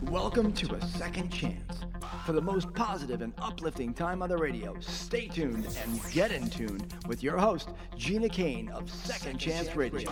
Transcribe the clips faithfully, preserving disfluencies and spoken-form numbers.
Welcome to A Second Chance. For the most positive and uplifting time on the radio, stay tuned and get in tune with your host, Gina Kane of Second Chance Radio.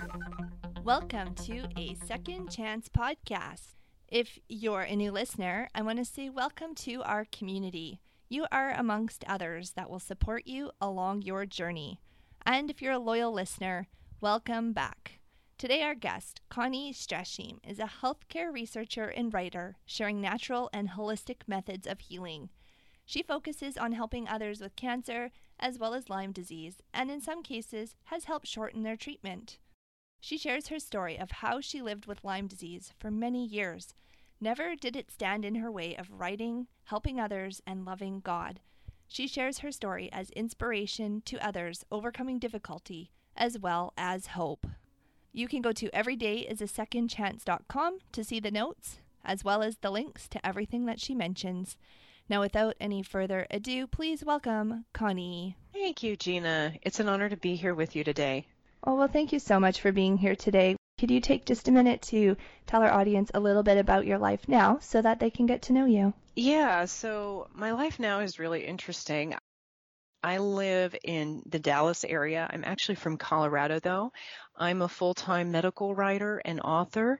Welcome to A Second Chance podcast. If you're a new listener, I want to say welcome to our community. You are amongst others that will support you along your journey. And if you're a loyal listener, welcome back. Today our guest, Connie Strashim, is a healthcare researcher and writer sharing natural and holistic methods of healing. She focuses on helping others with cancer as well as Lyme disease, and in some cases has helped shorten their treatment. She shares her story of how she lived with Lyme disease for many years. Never did it stand in her way of writing, helping others, and loving God. She shares her story as inspiration to others overcoming difficulty as well as hope. You can go to everyday is a second chance dot com to see the notes, as well as the links to everything that she mentions. Now, without any further ado, please welcome Connie. Thank you, Gina. It's an honor to be here with you today. Oh, well, thank you so much for being here today. Could you take just a minute to tell our audience a little bit about your life now so that they can get to know you? Yeah, so my life now is really interesting. I live in the Dallas area. I'm actually from Colorado, though. I'm a full-time medical writer and author.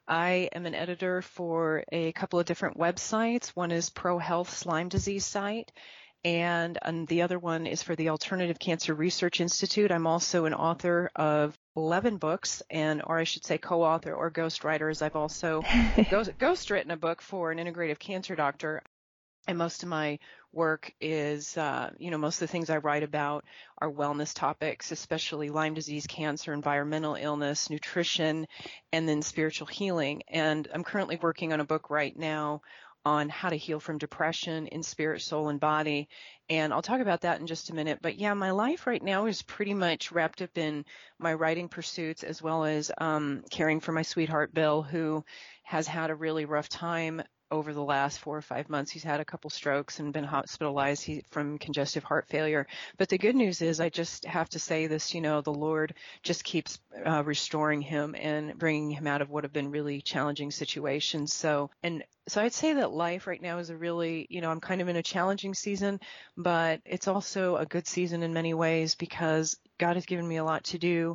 I am an editor for a couple of different websites. One is ProHealth's Lyme disease site, and, and the other one is for the Alternative Cancer Research Institute. I'm also an author of eleven books, and or I should say co-author or ghostwriter, as I've also ghost, ghost-written a book for an integrative cancer doctor. And most of my work is, uh, you know, most of the things I write about are wellness topics, especially Lyme disease, cancer, environmental illness, nutrition, and then spiritual healing. And I'm currently working on a book right now on how to heal from depression in spirit, soul, and body. And I'll talk about that in just a minute. But yeah, my life right now is pretty much wrapped up in my writing pursuits, as well as um, caring for my sweetheart, Bill, who has had a really rough time over the last four or five months. He's had a couple strokes and been hospitalized he, from congestive heart failure. But the good news is, I just have to say this, you know, the Lord just keeps uh, restoring him and bringing him out of what have been really challenging situations. So, and so I'd say that life right now is a really, you know, I'm kind of in a challenging season, but it's also a good season in many ways because God has given me a lot to do.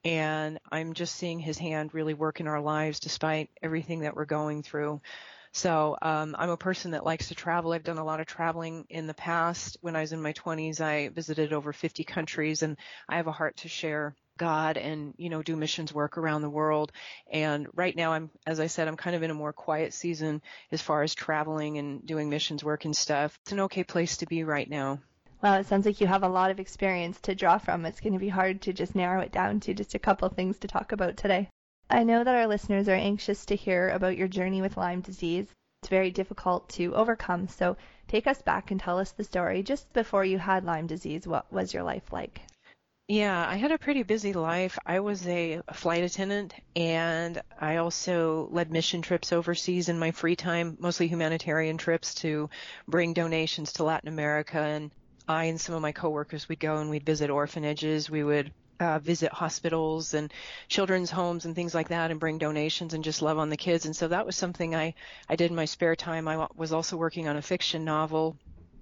And I'm just seeing his hand really work in our lives despite everything that we're going through. So um, I'm a person that likes to travel. I've done a lot of traveling in the past. When I was in my twenties, I visited over fifty countries, and I have a heart to share God and, you know, do missions work around the world. And right now, I'm, as I said, I'm kind of in a more quiet season as far as traveling and doing missions work and stuff. It's an okay place to be right now. Well, it sounds like you have a lot of experience to draw from. It's going to be hard to just narrow it down to just a couple of things to talk about today. I know that our listeners are anxious to hear about your journey with Lyme disease. It's very difficult to overcome, so take us back and tell us the story. Just before you had Lyme disease, what was your life like? Yeah, I had a pretty busy life. I was a flight attendant, and I also led mission trips overseas in my free time, mostly humanitarian trips to bring donations to Latin America. And I and some of my coworkers would go and we'd visit orphanages. We would Uh, visit hospitals and children's homes and things like that and bring donations and just love on the kids. And so that was something I, I did in my spare time. I was also working on a fiction novel,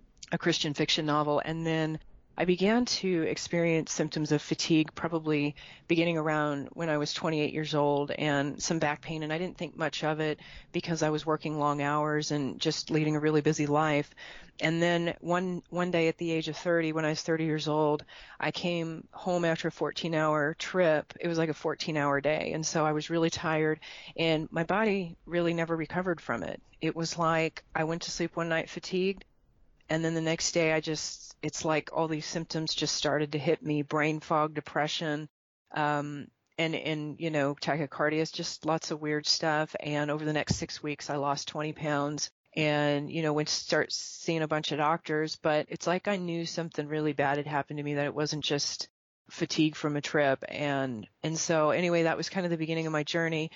a Christian fiction novel, and then I began to experience symptoms of fatigue probably beginning around when I was twenty-eight years old, and some back pain, and I didn't think much of it because I was working long hours and just leading a really busy life. And then one one day at the age of thirty, when I was thirty years old, I came home after a fourteen-hour trip. It was like a fourteen-hour day, and so I was really tired, and my body really never recovered from it. It was like I went to sleep one night fatigued, and then the next day I just, it's like all these symptoms just started to hit me: brain fog, depression, um, and, and, you know, tachycardia, just lots of weird stuff. And over the next six weeks, I lost twenty pounds. And, you know, went to start seeing a bunch of doctors, but it's like I knew something really bad had happened to me, that it wasn't just fatigue from a trip. And, and so anyway, that was kind of the beginning of my journey.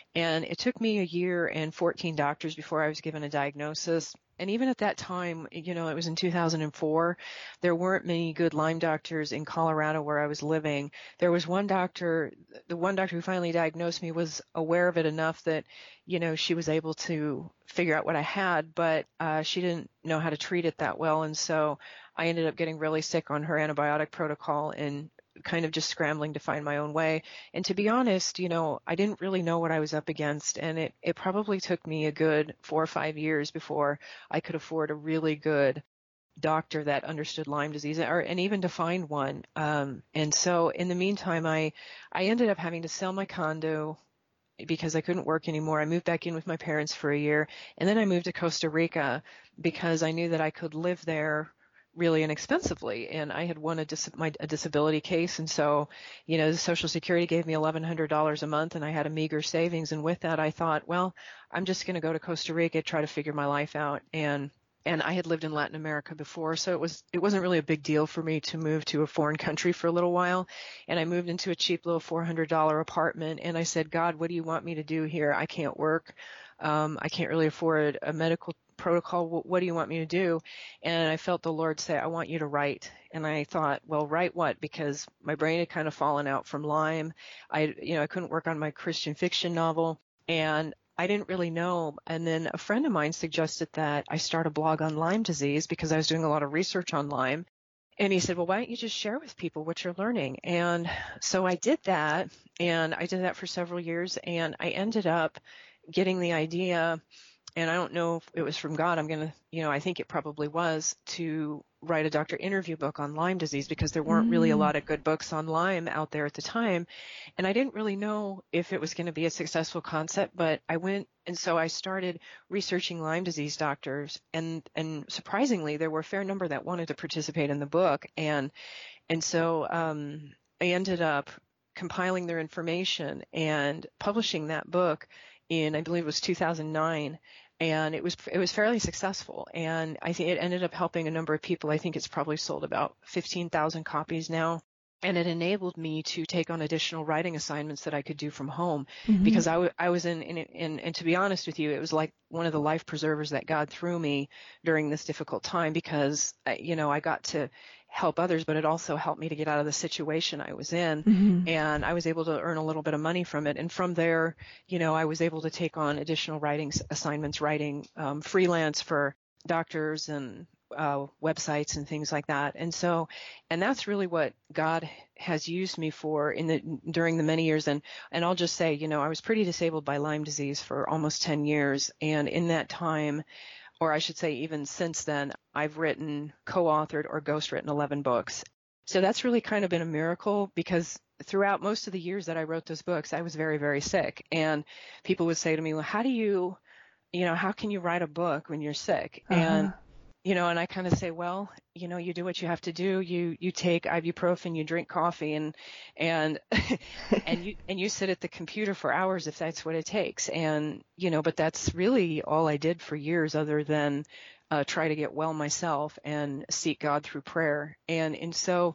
And it took me a year and fourteen doctors before I was given a diagnosis. And even at that time, you know, it was in two thousand four, there weren't many good Lyme doctors in Colorado where I was living. There was one doctor, the one doctor who finally diagnosed me was aware of it enough that, you know, she was able to figure out what I had, but uh, she didn't know how to treat it that well. And so I ended up getting really sick on her antibiotic protocol and kind of just scrambling to find my own way. And to be honest, you know, I didn't really know what I was up against. And it, it probably took me a good four or five years before I could afford a really good doctor that understood Lyme disease, or and even to find one. Um, and so in the meantime, I, I ended up having to sell my condo because I couldn't work anymore. I moved back in with my parents for a year, and then I moved to Costa Rica because I knew that I could live there really inexpensively, and I had won a, dis- my, a disability case, and so, you know, the Social Security gave me eleven hundred dollars a month, and I had a meager savings, and with that, I thought, well, I'm just going to go to Costa Rica, try to figure my life out, and and I had lived in Latin America before, so it was it wasn't really a big deal for me to move to a foreign country for a little while, and I moved into a cheap little four hundred dollars apartment, and I said, God, what do you want me to do here? I can't work. Um, I can't really afford a medical protocol. What do you want me to do? And I felt the Lord say, I want you to write. And I thought, well, write what? Because my brain had kind of fallen out from Lyme. I, you know, I couldn't work on my Christian fiction novel, and I didn't really know. And then a friend of mine suggested that I start a blog on Lyme disease because I was doing a lot of research on Lyme. And he said, well, why don't you just share with people what you're learning? And so I did that, and I did that for several years, and I ended up getting the idea, and I don't know if it was from God, I'm going to, you know, I think it probably was, to write a doctor interview book on Lyme disease because there weren't mm. really a lot of good books on Lyme out there at the time. And I didn't really know if it was going to be a successful concept, but I went, and so I started researching Lyme disease doctors, and, and surprisingly, there were a fair number that wanted to participate in the book. And, and so um, I ended up compiling their information and publishing that book in, I believe it was two thousand nine, and it was it was fairly successful, and I think it ended up helping a number of people. I think it's probably sold about fifteen thousand copies now, and it enabled me to take on additional writing assignments that I could do from home mm-hmm. because I, w- I was in, in, in, and to be honest with you, it was like one of the life preservers that God threw me during this difficult time because, you know, I got to help others, but it also helped me to get out of the situation I was in. Mm-hmm. And I was able to earn a little bit of money from it. And from there, you know, I was able to take on additional writing assignments, writing um, freelance for doctors and uh, websites and things like that. And so, and that's really what God has used me for in the, during the many years. And, and I'll just say, you know, I was pretty disabled by Lyme disease for almost ten years. And in that time, or I should say even since then, I've written, co-authored, or ghostwritten eleven books. So that's really kind of been a miracle because throughout most of the years that I wrote those books, I was very, very sick. And people would say to me, well, how do you, you know, how can you write a book when you're sick? Uh-huh. And, you know, and I kind of say, well, you know, you do what you have to do. You, you take ibuprofen, you drink coffee, and, and, and you, and you sit at the computer for hours if that's what it takes. And, you know, but that's really all I did for years other than uh, try to get well myself and seek God through prayer. And, and so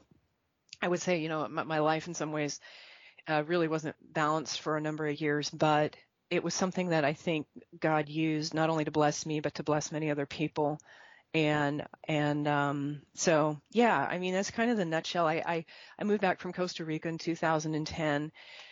I would say, you know, my, my life in some ways uh, really wasn't balanced for a number of years, but it was something that I think God used not only to bless me, but to bless many other people. And, and, um, so, yeah, I mean, that's kind of the nutshell. I, I, I moved back from Costa Rica in two thousand ten,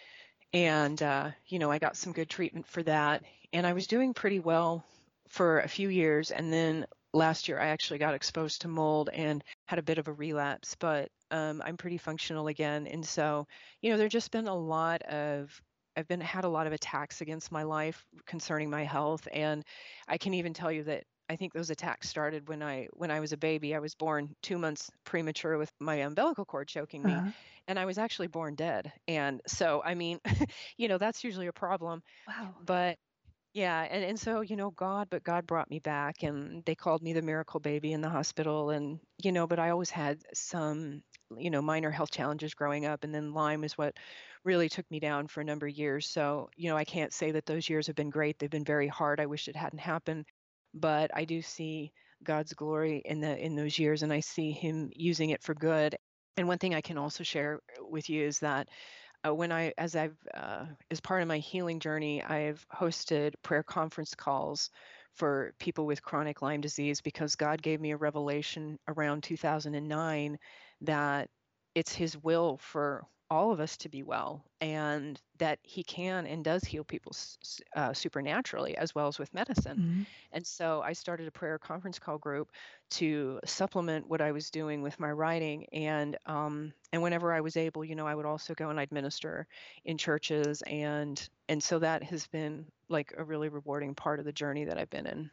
and, uh, you know, I got some good treatment for that, and I was doing pretty well for a few years. And then last year I actually got exposed to mold and had a bit of a relapse, but, um, I'm pretty functional again. And so, you know, there's just been a lot of, I've been, had a lot of attacks against my life concerning my health. And I can even tell you that I think those attacks started when I when I was a baby. I was born two months premature with my umbilical cord choking me, uh-huh. and I was actually born dead. And so, I mean, you know, that's usually a problem. Wow. But yeah, and, and so, you know, God, but God brought me back, and they called me the miracle baby in the hospital. And, you know, but I always had some, you know, minor health challenges growing up. And then Lyme is what really took me down for a number of years. So, you know, I can't say that those years have been great. They've been very hard. I wish it hadn't happened. But I do see God's glory in the in those years, and I see him using it for good. And one thing I can also share with you is that uh, when I, as I've, uh, as part of my healing journey, I've hosted prayer conference calls for people with chronic Lyme disease because God gave me a revelation around two thousand nine that it's His will for all of us to be well, and that He can and does heal people uh, supernaturally as well as with medicine. Mm-hmm. And so I started a prayer conference call group to supplement what I was doing with my writing. And um, and whenever I was able, you know, I would also go and I'd minister in churches, and and so that has been like a really rewarding part of the journey that I've been in.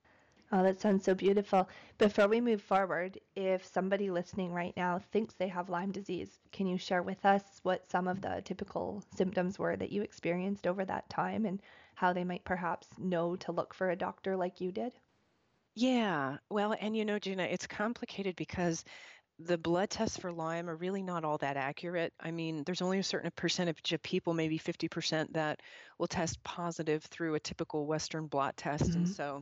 Oh, that sounds so beautiful. Before we move forward, if somebody listening right now thinks they have Lyme disease, can you share with us what some of the typical symptoms were that you experienced over that time and how they might perhaps know to look for a doctor like you did? Yeah, well, and you know, Gina, it's complicated because the blood tests for Lyme are really not all that accurate. I mean, there's only a certain percentage of people, maybe fifty percent, that will test positive through a typical Western blot test. And Mm-hmm. so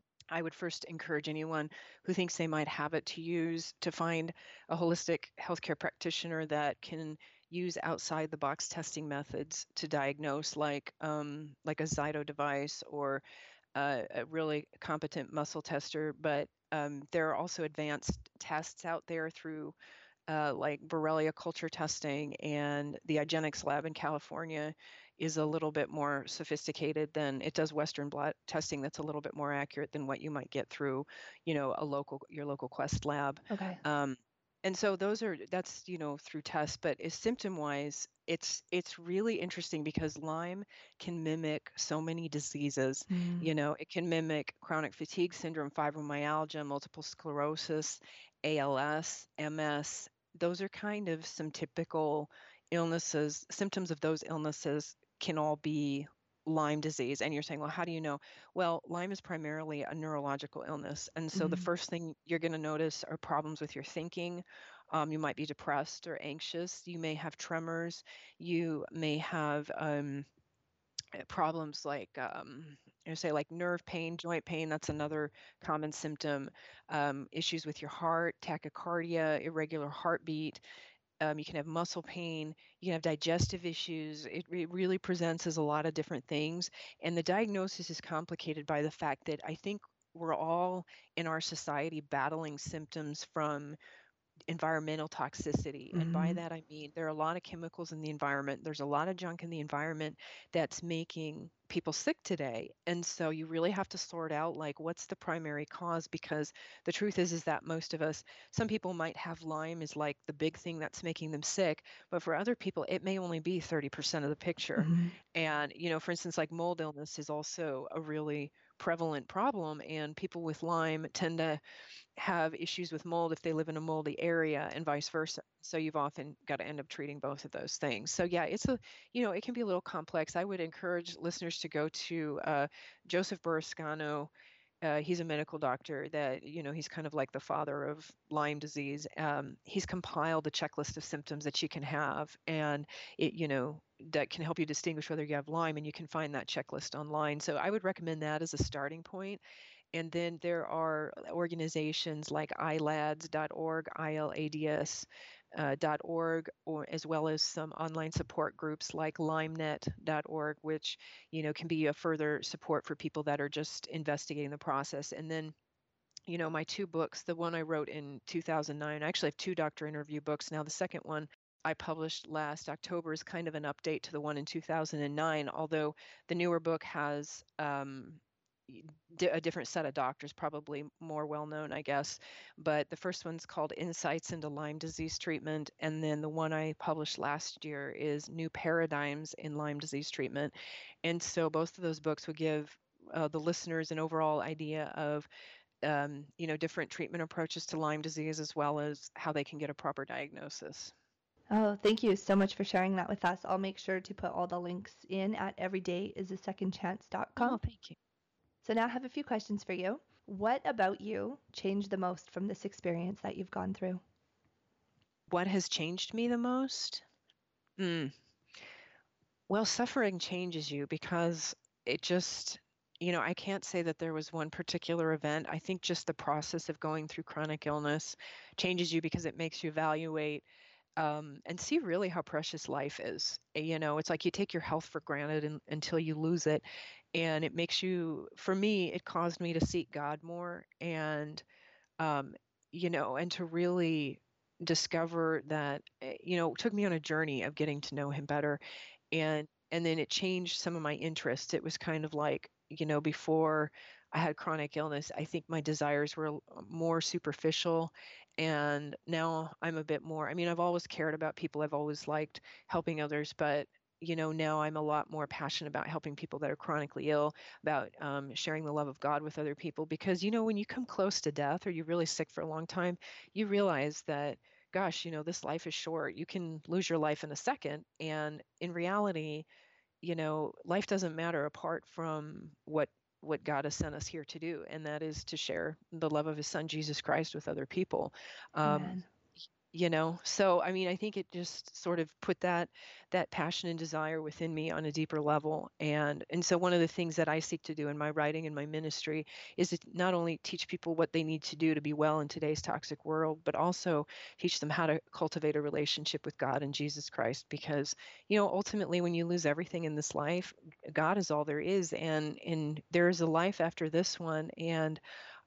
I would first encourage anyone who thinks they might have it to use to find a holistic healthcare practitioner that can use outside the box testing methods to diagnose, like um, like a Zyto device or uh, a really competent muscle tester. But um, there are also advanced tests out there through uh, like Borrelia culture testing, and the IGeneX lab in California is a little bit more sophisticated than it does Western blot testing. That's a little bit more accurate than what you might get through, you know, a local your local Quest lab. Okay. Um, and so those are that's you know through tests, but is symptom wise, it's it's really interesting because Lyme can mimic so many diseases. Mm. You know, it can mimic chronic fatigue syndrome, fibromyalgia, multiple sclerosis, A L S, M S. Those are kind of some typical illnesses. Symptoms of those illnesses can all be Lyme disease. And you're saying, well, how do you know? Well, Lyme is primarily a neurological illness. And so the Mm-hmm. first thing you're going to notice are problems with your thinking. Um, you might be depressed or anxious. You may have tremors. You may have um, problems like um, you know, say like nerve pain, joint pain. That's another common symptom. Um, issues with your heart, tachycardia, irregular heartbeat. Um, you can have muscle pain. You can have digestive issues. It, it really presents as a lot of different things. And the diagnosis is complicated by the fact that I think we're all in our society battling symptoms from environmental toxicity. And by Mm-hmm. that, I mean there are a lot of chemicals in the environment. There's a lot of junk in the environment that's making people sick today. And so you really have to sort out like what's the primary cause, because the truth is is that most of us, some people might have Lyme is like the big thing that's making them sick, but for other people it may only be thirty percent of the picture. Mm-hmm. And you know, for instance, like mold illness is also a really prevalent problem, and people with Lyme tend to have issues with mold if they live in a moldy area and vice versa. So you've often got to end up treating both of those things. So yeah, it's a, you know, it can be a little complex. I would encourage listeners to go to uh, Joseph Burrascano. Uh, he's a medical doctor that, you know, he's kind of like the father of Lyme disease. Um, he's compiled a checklist of symptoms that you can have, and it, you know, that can help you distinguish whether you have Lyme, and you can find that checklist online. So I would recommend that as a starting point. And then there are organizations like I L A D S dot org, I L A D S uh, dot org, or as well as some online support groups like lymenet dot org, which you know can be a further support for people that are just investigating the process. And then you know my two books, the one I wrote in two thousand nine, I actually have two doctor interview books now. The second one I published last October is kind of an update to the one in two thousand nine, although the newer book has um, a different set of doctors, probably more well known, I guess. But the first one's called Insights into Lyme Disease Treatment. And then the one I published last year is New Paradigms in Lyme Disease Treatment. And so both of those books would give uh, the listeners an overall idea of um, you know, different treatment approaches to Lyme disease, as well as how they can get a proper diagnosis. Oh, thank you so much for sharing that with us. I'll make sure to put all the links in at everyday is a second chance dot com. Oh, thank you. So now I have a few questions for you. What about you changed the most from this experience that you've gone through? What has changed me the most? Mm. Well, suffering changes you because it just, you know, I can't say that there was one particular event. I think just the process of going through chronic illness changes you because it makes you evaluate um, and see really how precious life is. You know, it's like you take your health for granted and, until you lose it. And it makes you, for me, it caused me to seek God more and, um, you know, and to really discover that, eh, you know, it took me on a journey of getting to know him better. And, and then it changed some of my interests. It was kind of like, you know, before I had chronic illness, I think my desires were more superficial. And now I'm a bit more, I mean, I've always cared about people. I've always liked helping others, but you know, now I'm a lot more passionate about helping people that are chronically ill, about um, sharing the love of God with other people. Because, you know, when you come close to death or you're really sick for a long time, you realize that, gosh, you know, this life is short. You can lose your life in a second. And in reality, you know, life doesn't matter apart from what what God has sent us here to do, and that is to share the love of his son, Jesus Christ, with other people. Um, Amen. you know, so I mean, I think it just sort of put that that passion and desire within me on a deeper level. And and so one of the things that I seek to do in my writing and my ministry is to not only teach people what they need to do to be well in today's toxic world, but also teach them how to cultivate a relationship with God and Jesus Christ. Because, you know, ultimately when you lose everything in this life, God is all there is, and and there is a life after this one. And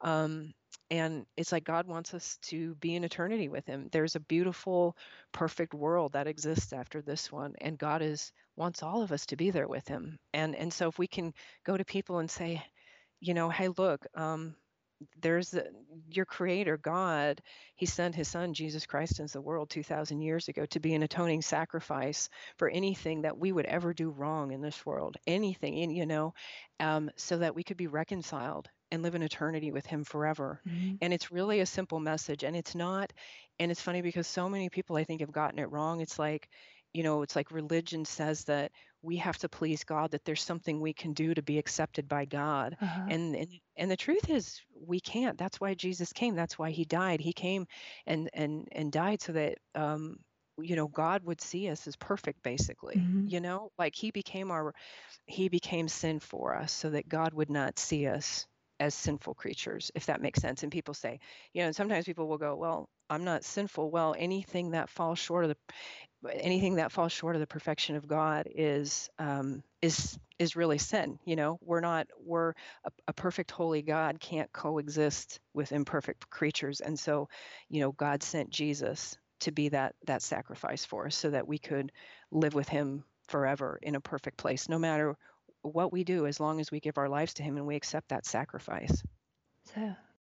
um and it's like God wants us to be in eternity with him. There's a beautiful, perfect world that exists after this one, and God is wants all of us to be there with him. And and so if we can go to people and say, you know, hey, look, um, there's the, your creator, God, he sent his son, Jesus Christ, into the world two thousand years ago to be an atoning sacrifice for anything that we would ever do wrong in this world, anything, and, you know, um, so that we could be reconciled and live in eternity with him forever. Mm-hmm. And it's really a simple message. And it's not, and it's funny because so many people, I think, have gotten it wrong. It's like, you know, it's like religion says that we have to please God, that there's something we can do to be accepted by God. Uh-huh. And, and and the truth is we can't. That's why Jesus came. That's why he died. He came and and and died so that um you know, God would see us as perfect, basically. Mm-hmm. You know, like he became our he became sin for us so that God would not see us as sinful creatures, if that makes sense. And people say, you know, and sometimes people will go, well, I'm not sinful. Well, anything that falls short of the anything that falls short of the perfection of God is um, is is really sin. You know, we're not we're a, a perfect holy God can't coexist with imperfect creatures, and so, you know, God sent Jesus to be that that sacrifice for us, so that we could live with Him forever in a perfect place, no matter what we do, as long as we give our lives to Him and we accept that sacrifice. So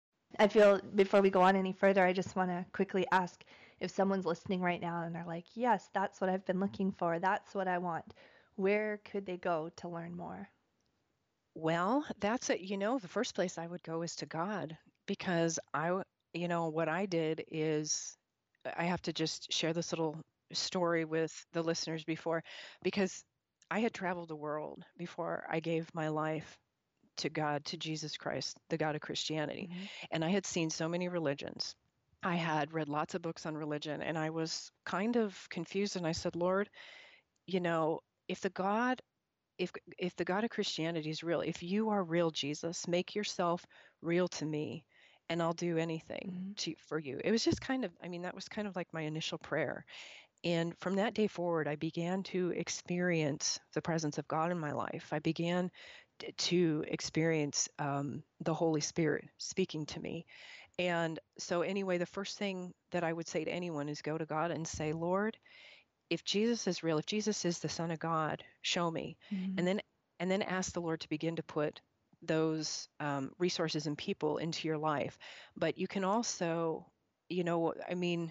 I feel before we go on any further, I just want to quickly ask if someone's listening right now and they're like, yes, that's what I've been looking for. That's what I want. Where could they go to learn more? Well, that's it. You know, the first place I would go is to God, because I, you know, what I did is I have to just share this little story with the listeners before, because I had traveled the world before I gave my life to God, to Jesus Christ, the God of Christianity. Mm-hmm. And I had seen so many religions. I had read lots of books on religion, and I was kind of confused. And I said, Lord, you know, if the God if if the God of Christianity is real, if you are real, Jesus, make yourself real to me, and I'll do anything Mm-hmm. to for you. It was just kind of, I mean, that was kind of like my initial prayer. And from that day forward, I began to experience the presence of God in my life. I began t- to experience um, the Holy Spirit speaking to me. And so, anyway, the first thing that I would say to anyone is go to God and say, Lord, if Jesus is real, if Jesus is the Son of God, show me. Mm-hmm. And then and then ask the Lord to begin to put those um, resources and people into your life. But you can also, you know, I mean,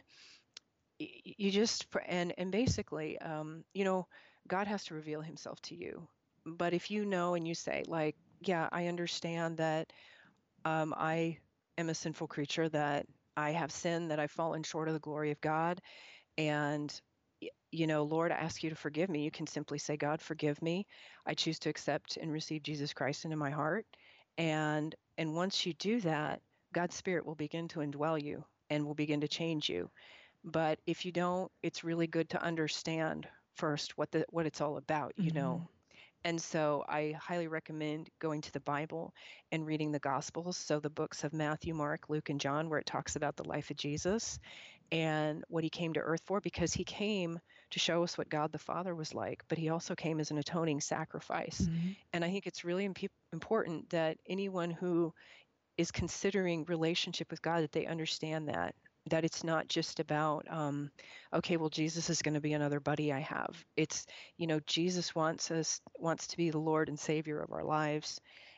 you just and and basically, um, you know, God has to reveal Himself to you. But if you know and you say, like, yeah, I understand that um, I am a sinful creature, that I have sinned, that I've fallen short of the glory of God, and you know, Lord, I ask you to forgive me. You can simply say, God, forgive me. I choose to accept and receive Jesus Christ into my heart. And and once you do that, God's Spirit will begin to indwell you and will begin to change you. But if you don't, it's really good to understand first what the what it's all about, you Mm-hmm. know. And so I highly recommend going to the Bible and reading the Gospels. So the books of Matthew, Mark, Luke, and John, where it talks about the life of Jesus. and what he came to earth for, because he came to show us what God the Father was like, but he also came as an atoning sacrifice. Mhm. And I think it's really imp- important that anyone who is considering relationship with God, that they understand that that it's not just about um, okay, well, Jesus is going to be another buddy I have. It's, you know, Jesus wants us wants to be the Lord and Savior of our lives.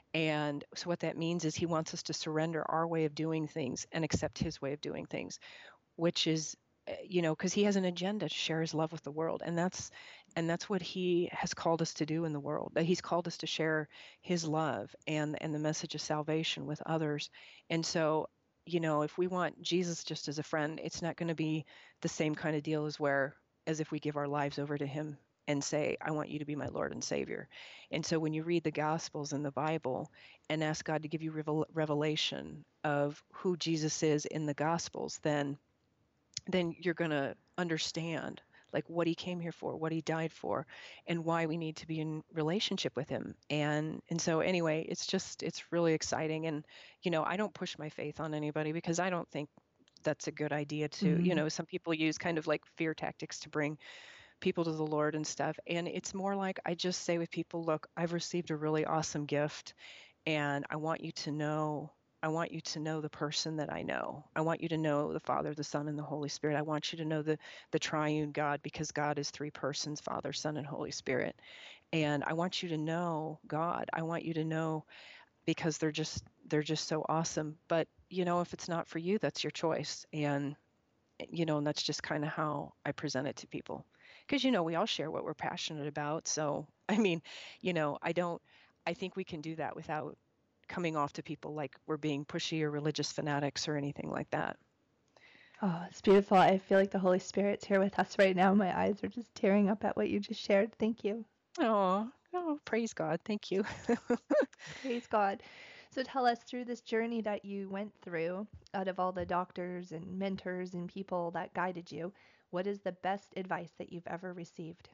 And so what that means is he wants us to surrender our way of doing things and accept his way of doing things, which is, uh, you know, because he has an agenda to share his love with the world. And that's and that's what he has called us to do in the world. That he's called us to share his love and and the message of salvation with others. And so, you know, if we want Jesus just as a friend, it's not going to be the same kind of deal as where as if we give our lives over to him and say, I want you to be my Lord and Savior. And so when you read the Gospels in the Bible and ask God to give you revel- revelation of who Jesus is in the Gospels, then then you're going to understand like what he came here for, what he died for, and why we need to be in relationship with him. And and so anyway, it's just it's really exciting. And you know, I don't push my faith on anybody because I don't think that's a good idea to, you Mhm. know, some people use kind of like fear tactics to bring people to the Lord and stuff. And it's more like I just say with people, look, I've received a really awesome gift and I want you to know I want you to know the person that I know. I want you to know the Father, the Son, and the Holy Spirit. I want you to know the the triune God, because God is three persons, Father, Son, and Holy Spirit. And I want you to know God. I want you to know because they're just they're just so awesome. But you know, if it's not for you, that's your choice. And you know, and that's just kind of how I present it to people. Because you know, we all share what we're passionate about. So, I mean, you know, I don't I think we can do that without coming off to people like we're being pushy or religious fanatics or anything like that. Oh, it's beautiful. I feel like the Holy Spirit's here with us right now. My eyes are just tearing up at what you just shared. Thank you. Oh, oh, praise God. Thank you. Praise God. So tell us, through this journey that you went through, out of all the doctors and mentors and people that guided you, what is the best advice that you've ever received?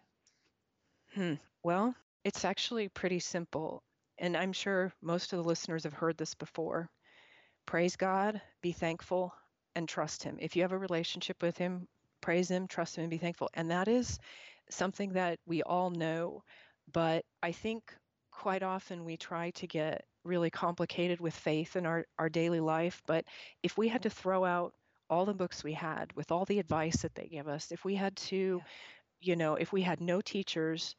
Hmm. Well, it's actually pretty simple. And I'm sure most of the listeners have heard this before. Praise God, be thankful, and trust Him. If you have a relationship with Him, praise Him, trust Him, and be thankful. And that is something that we all know. But I think quite often we try to get really complicated with faith in our, our daily life. But if we had to throw out all the books we had with all the advice that they give us, if we had to, Yeah. you know, if we had no teachers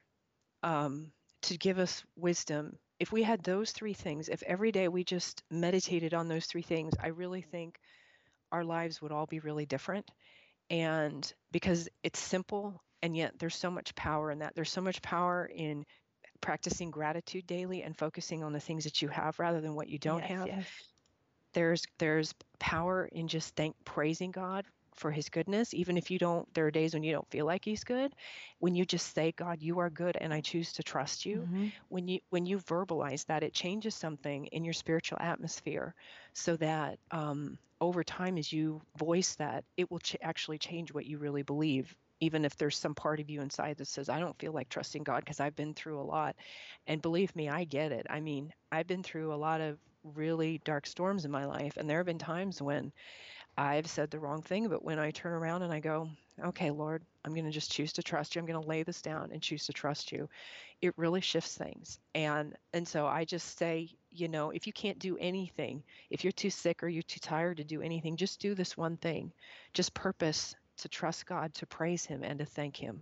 um, to give us wisdom, if we had those three things, if every day we just meditated on those three things, I really think our lives would all be really different. And because it's simple, and yet there's so much power in that. There's so much power in practicing gratitude daily and focusing on the things that you have rather than what you don't Yes, have. yes. There's there's power in just thank praising God for his goodness, even if you don't there are days when you don't feel like he's good. When you just say, God, you are good and I choose to trust you, Mm-hmm. when you when you verbalize that, it changes something in your spiritual atmosphere, so that um, over time, as you voice that, it will ch- actually change what you really believe, even if there's some part of you inside that says, I don't feel like trusting God because I've been through a lot. And believe me, I get it. I mean, I've been through a lot of really dark storms in my life, and there have been times when I've said the wrong thing, but when I turn around and I go, okay, Lord, I'm going to just choose to trust you. I'm going to lay this down and choose to trust you. It really shifts things. And and so I just say, you know, if you can't do anything, if you're too sick or you're too tired to do anything, just do this one thing. Just purpose to trust God, to praise him, and to thank him.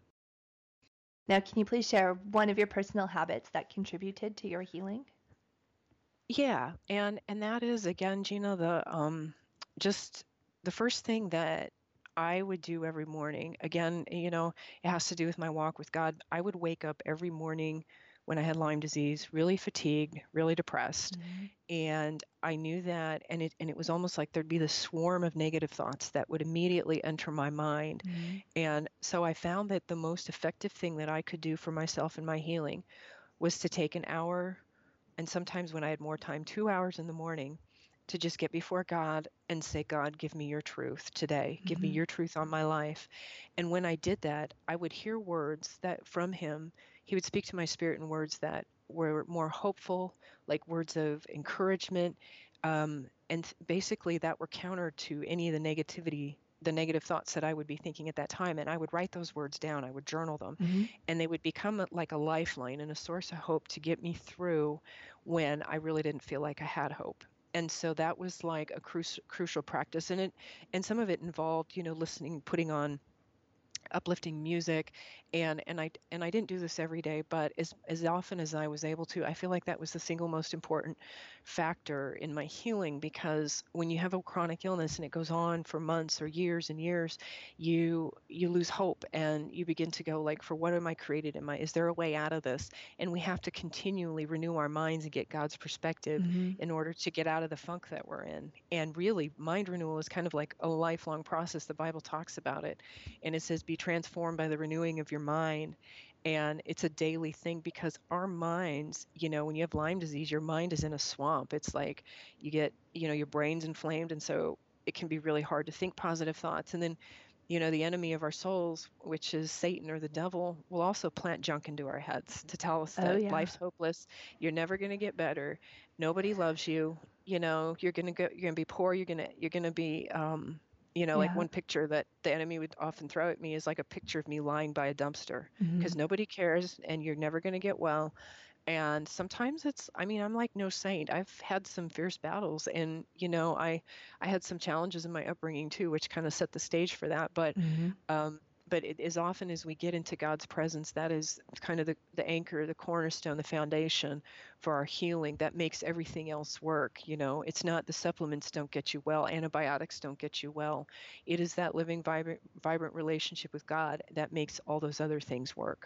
Now, can you please share one of your personal habits that contributed to your healing? Yeah, and and that is again, Gina, the um just the first thing that I would do every morning. Again, you know, it has to do with my walk with God. I would wake up every morning when I had Lyme disease, really fatigued, really depressed, Mm-hmm. and I knew that, and it and it was almost like there'd be this swarm of negative thoughts that would immediately enter my mind. Mm-hmm. And so I found that the most effective thing that I could do for myself in my healing was to take an hour, and sometimes when I had more time, two hours in the morning, to just get before God and say, God, give me your truth today. Give me Mm-hmm. your truth on my life. And when I did that, I would hear words that from him, he would speak to my spirit in words that were more hopeful, like words of encouragement. Um, and basically that were counter to any of the negativity the negative thoughts that I would be thinking at that time, and I would write those words down. I would journal them, Mm-hmm. and they would become a, like a lifeline and a source of hope to get me through when I really didn't feel like I had hope. And so that was like a cru- crucial practice, and it and some of it involved, you know, listening, putting on uplifting music, and and I and I didn't do this every day, but as as often as I was able to, I feel like that was the single most important factor in my healing, because when you have a chronic illness and it goes on for months or years and years, you you lose hope, and you begin to go like, for what am I created? Am I, is there a way out of this? And we have to continually renew our minds and get God's perspective Mm-hmm. in order to get out of the funk that we're in. And really, mind renewal is kind of like a lifelong process. The Bible talks about it, and it says, be transformed by the renewing of your mind. And it's a daily thing, because our minds, you know, when you have Lyme disease, your mind is in a swamp. It's like you get, you know, your brain's inflamed. And so it can be really hard to think positive thoughts. And then, you know, the enemy of our souls, which is Satan or the devil, will also plant junk into our heads to tell us Oh, that yeah. life's hopeless. You're never going to get better. Nobody loves you. You know, you're going to go, you're going to be poor. You're going to, you're going to be, um, you know, like Yeah. one picture that the enemy would often throw at me is like a picture of me lying by a dumpster, Mm-hmm. because nobody cares and you're never going to get well. And sometimes it's, I mean, I'm like no saint. I've had some fierce battles, and, you know, I, I had some challenges in my upbringing too, which kind of set the stage for that. But, Mm-hmm. um, but it, as often as we get into God's presence, that is kind of the, the anchor, the cornerstone, the foundation for our healing that makes everything else work. You know, it's not the supplements don't get you well, antibiotics don't get you well. It is that living, vibrant, vibrant relationship with God that makes all those other things work.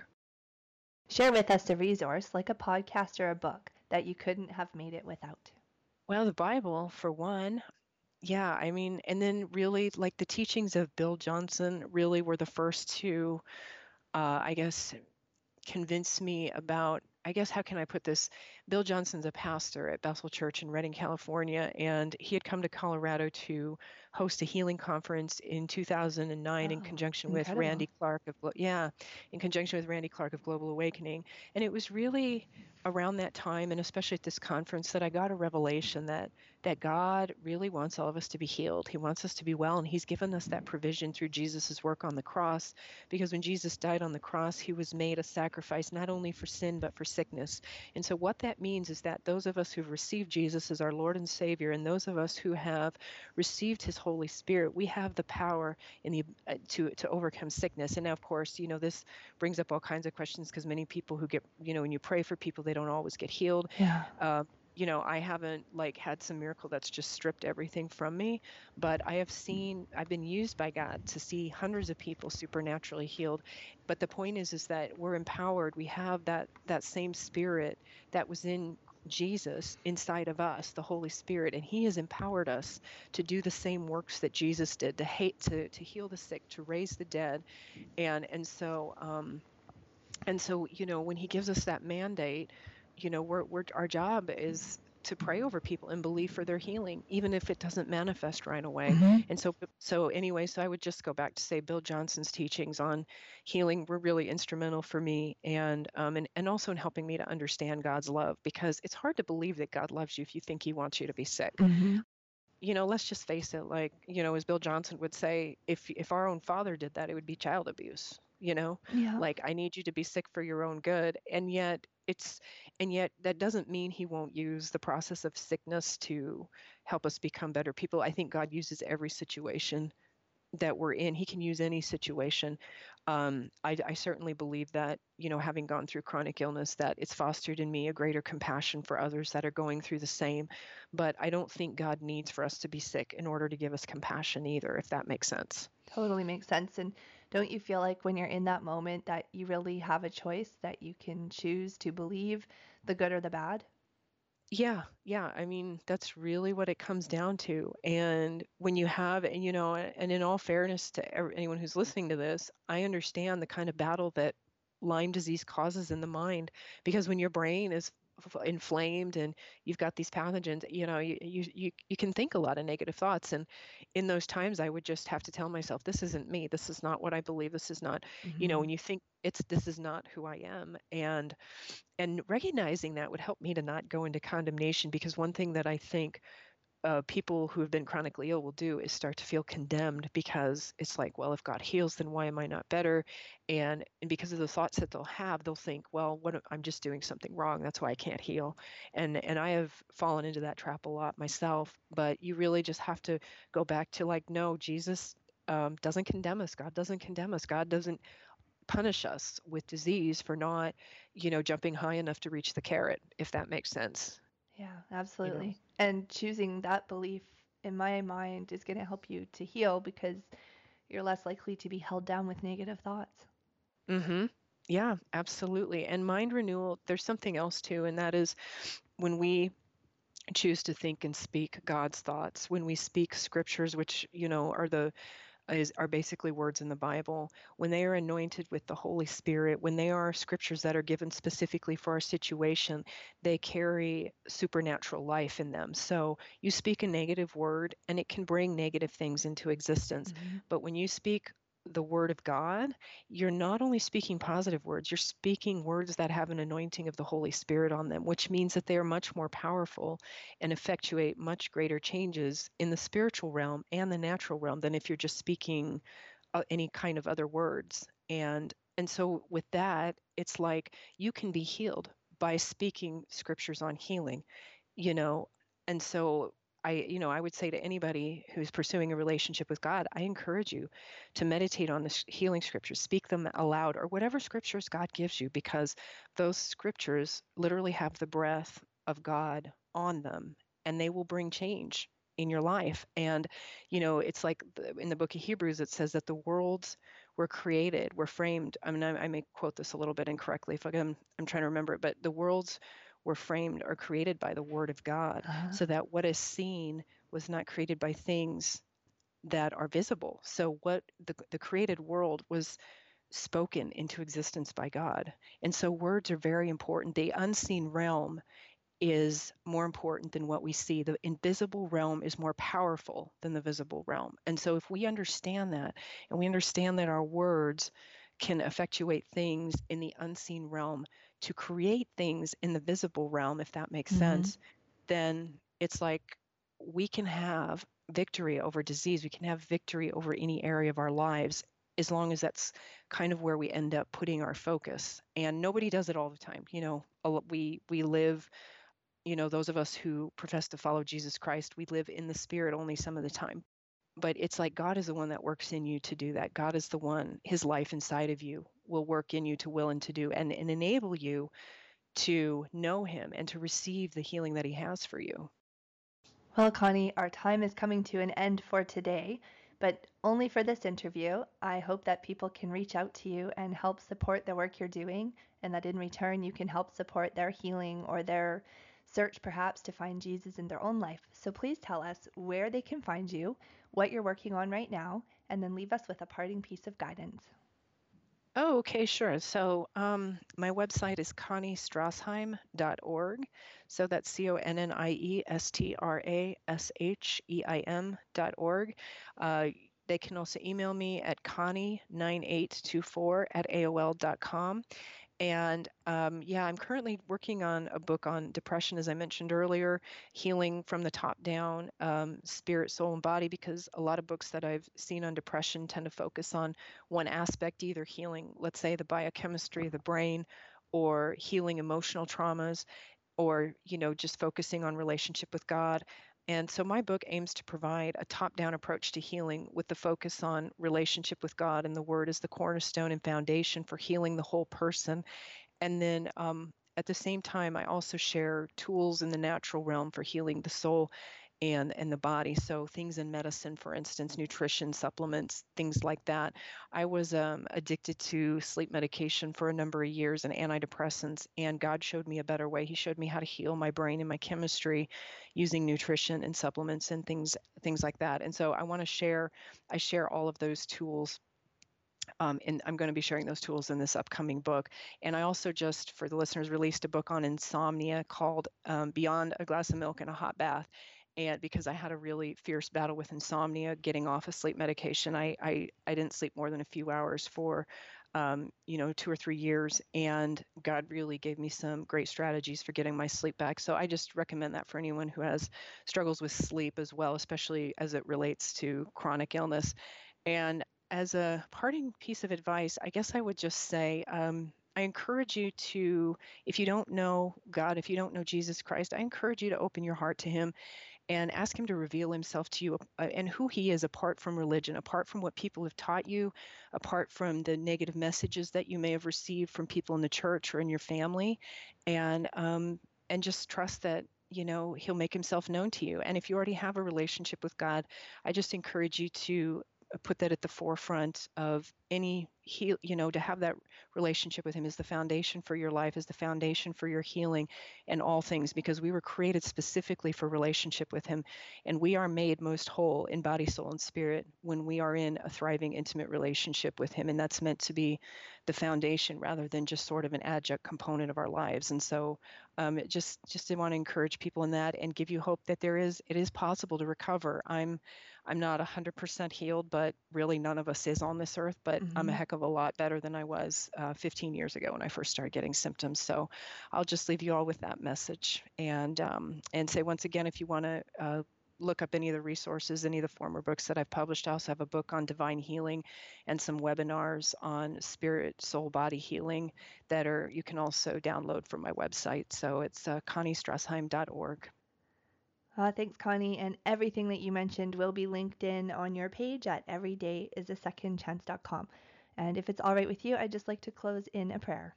Share with us a resource, like a podcast or a book, that you couldn't have made it without. Well, the Bible, for one. Yeah, I mean, and then really like the teachings of Bill Johnson really were the first to, uh, I guess, convince me about, I guess, how can I put this? Bill Johnson's a pastor at Bethel Church in Redding, California, and he had come to Colorado to host a healing conference in two thousand nine in Oh, conjunction with incredible. Randy Clark of, Glo- yeah, in conjunction with Randy Clark of Global Awakening. And it was really around that time, and especially at this conference, that I got a revelation that that God really wants all of us to be healed. He wants us to be well, and he's given us that provision through Jesus's work on the cross, because when Jesus died on the cross, he was made a sacrifice not only for sin but for sickness. And so what that means is that those of us who've received Jesus as our Lord and Savior, and those of us who have received his Holy Spirit, we have the power in the uh, to to overcome sickness. And now, of course, you know, this brings up all kinds of questions, because many people who get, you know, when you pray for people, they don't always get healed. Yeah. Uh, you know, I haven't like had some miracle that's just stripped everything from me, but I have seen, I've been used by God to see hundreds of people supernaturally healed. But the point is, is that we're empowered. We have that, that same spirit that was in Jesus inside of us, the Holy Spirit, and he has empowered us to do the same works that Jesus did, to hate, to, to heal the sick, to raise the dead. And, and so, um, and so, you know, when he gives us that mandate, you know, we're, we're, our job is to pray over people and believe for their healing, even if it doesn't manifest right away. Mm-hmm. And so, so anyway, so I would just go back to say Bill Johnson's teachings on healing were really instrumental for me, and, um, and, and also in helping me to understand God's love, because it's hard to believe that God loves you if you think he wants you to be sick. Mm-hmm. You know, let's just face it, like, you know, as Bill Johnson would say, if if our own father did that, it would be child abuse. You know, Yeah. like, I need you to be sick for your own good. And yet it's, and yet that doesn't mean he won't use the process of sickness to help us become better people. I think God uses every situation that we're in. He can use any situation. Um, I, I certainly believe that, you know, having gone through chronic illness, that it's fostered in me a greater compassion for others that are going through the same. But I don't think God needs for us to be sick in order to give us compassion either, if that makes sense. Totally makes sense. And don't you feel like when you're in that moment that you really have a choice, that you can choose to believe the good or the bad? Yeah, yeah. I mean, that's really what it comes down to. And when you have, and you know, and in all fairness to ev- anyone who's listening to this, I understand the kind of battle that Lyme disease causes in the mind, because when your brain is f- inflamed and you've got these pathogens, you know, you, you you you can think a lot of negative thoughts. And in those times, I would just have to tell myself, this isn't me. This is not what I believe. This is not, you know, Mm-hmm. when you think it's, this is not who I am. And and recognizing that would help me to not go into condemnation, because one thing that I think uh, people who have been chronically ill will do is start to feel condemned, because it's like, well, if God heals, then why am I not better? And and because of the thoughts that they'll have, they'll think, well, what I'm just doing something wrong. That's why I can't heal. And and I have fallen into that trap a lot myself. But you really just have to go back to like, no, Jesus um, doesn't condemn us. God doesn't condemn us. God doesn't punish us with disease for not, you know, jumping high enough to reach the carrot, if that makes sense. Yeah, You know. absolutely. And choosing that belief in my mind is going to help you to heal because you're less likely to be held down with negative thoughts. Mm-hmm. Yeah, absolutely. And mind renewal, there's something else too, and that is when we choose to think and speak God's thoughts, when we speak scriptures, which, you know, are the is are basically words in the Bible, when they are anointed with the Holy Spirit, when they are scriptures that are given specifically for our situation, they carry supernatural life in them. So you speak a negative word and it can bring negative things into existence. Mm-hmm. But when you speak the word of God, you're not only speaking positive words, you're speaking words that have an anointing of the Holy Spirit on them, which means that they are much more powerful and effectuate much greater changes in the spiritual realm and the natural realm than if you're just speaking uh, any kind of other words. And and so with that, it's like you can be healed by speaking scriptures on healing, you know. And so I, you know, I would say to anybody who's pursuing a relationship with God, I encourage you to meditate on the healing scriptures, speak them aloud, or whatever scriptures God gives you, because those scriptures literally have the breath of God on them, and they will bring change in your life. And, you know, it's like the, in the book of Hebrews, it says that the worlds were created, were framed. I mean, I, I may quote this a little bit incorrectly if I'm, I'm trying to remember it, but the worlds were framed or created by the word of God, Uh-huh. so that what is seen was not created by things that are visible. So what the, the created world was spoken into existence by God. And so words are very important. The unseen realm is more important than what we see. The invisible realm is more powerful than the visible realm. And so if we understand that, and we understand that our words can effectuate things in the unseen realm to create things in the visible realm, if that makes Mm-hmm. sense, then it's like we can have victory over disease. We can have victory over any area of our lives, as long as that's kind of where we end up putting our focus. And nobody does it all the time. You know, we we live, you know, those of us who profess to follow Jesus Christ, we live in the Spirit only some of the time. But it's like God is the one that works in you to do that. God is the one, his life inside of you will work in you to will and to do, and, and enable you to know him and to receive the healing that he has for you. Well, Connie, our time is coming to an end for today, but only for this interview. I hope that people can reach out to you and help support the work you're doing, and that in return you can help support their healing or their search perhaps to find Jesus in their own life. So please tell us where they can find you, what you're working on right now, and then leave us with a parting piece of guidance. Oh, okay, sure. So um, my website is connie strassheim dot org. So that's C O N N I E S T R A S H E I M dot org. Uh, they can also email me at connie nine eight two four at A O L dot com. And um, yeah, I'm currently working on a book on depression, as I mentioned earlier, healing from the top down, um, spirit, soul, and body, because a lot of books that I've seen on depression tend to focus on one aspect, either healing, let's say, the biochemistry of the brain, or healing emotional traumas, or, you know, just focusing on relationship with God. And so my book aims to provide a top-down approach to healing with the focus on relationship with God, and the Word is the cornerstone and foundation for healing the whole person. And then um, at the same time, I also share tools in the natural realm for healing the soul and and the body. So things in medicine, for instance, nutrition, supplements, things like that. I was um, addicted to sleep medication for a number of years and antidepressants, and God showed me a better way. He showed me how to heal my brain and my chemistry using nutrition and supplements and things things like that. And so I want to share, I share all of those tools. Um, and I'm going to be sharing those tools in this upcoming book. And I also just, for the listeners, released a book on insomnia called um, Beyond a Glass of Milk and a Hot Bath. And because I had a really fierce battle with insomnia, getting off of sleep medication, I, I, I didn't sleep more than a few hours for um, you know, two or three years, and God really gave me some great strategies for getting my sleep back. So I just recommend that for anyone who has struggles with sleep as well, especially as it relates to chronic illness. And as a parting piece of advice, I guess I would just say, um, I encourage you to, if you don't know God, if you don't know Jesus Christ, I encourage you to open your heart to him and ask him to reveal himself to you uh, and who he is apart from religion, apart from what people have taught you, apart from the negative messages that you may have received from people in the church or in your family, and um, and just trust that, you know, he'll make himself known to you. And if you already have a relationship with God, I just encourage you to put that at the forefront of any heal, you know, to have that relationship with him is the foundation for your life, is the foundation for your healing and all things, because we were created specifically for relationship with him. And we are made most whole in body, soul, and spirit when we are in a thriving, intimate relationship with him. And that's meant to be the foundation rather than just sort of an adjunct component of our lives. And so um, it just, just want to encourage people in that and give you hope that there is, it is possible to recover. I'm, I'm not one hundred percent healed, but really none of us is on this earth, but mm-hmm. I'm a heck of a lot better than I was uh, fifteen years ago when I first started getting symptoms. So I'll just leave you all with that message and um, and say once again, if you want to uh, look up any of the resources, any of the former books that I've published, I also have a book on divine healing and some webinars on spirit, soul, body healing that are you can also download from my website. So it's uh, connie strassheim dot org. Uh, thanks, Connie. And everything that you mentioned will be linked in on your page at everyday is a second chance dot com. And if it's all right with you, I'd just like to close in a prayer.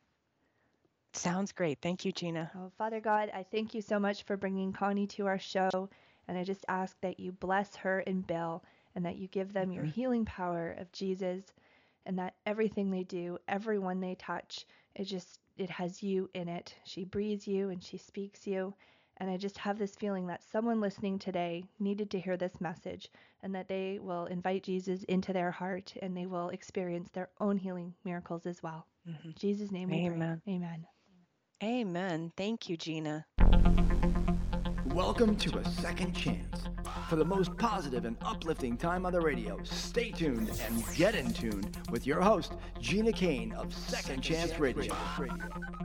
Sounds great. Thank you, Gina. Oh, Father God, I thank you so much for bringing Connie to our show. And I just ask that you bless her and Bill and that you give them mm-hmm. your healing power of Jesus, and that everything they do, everyone they touch, it just, it has you in it. She breathes you and she speaks you. And I just have this feeling that someone listening today needed to hear this message, and that they will invite Jesus into their heart and they will experience their own healing miracles as well. Mm-hmm. In Jesus' name we Amen. pray. Amen. Amen. Thank you, Gina. Welcome to A Second Chance. For the most positive and uplifting time on the radio, stay tuned and get in tune with your host, Gina Kane of Second Chance Radio.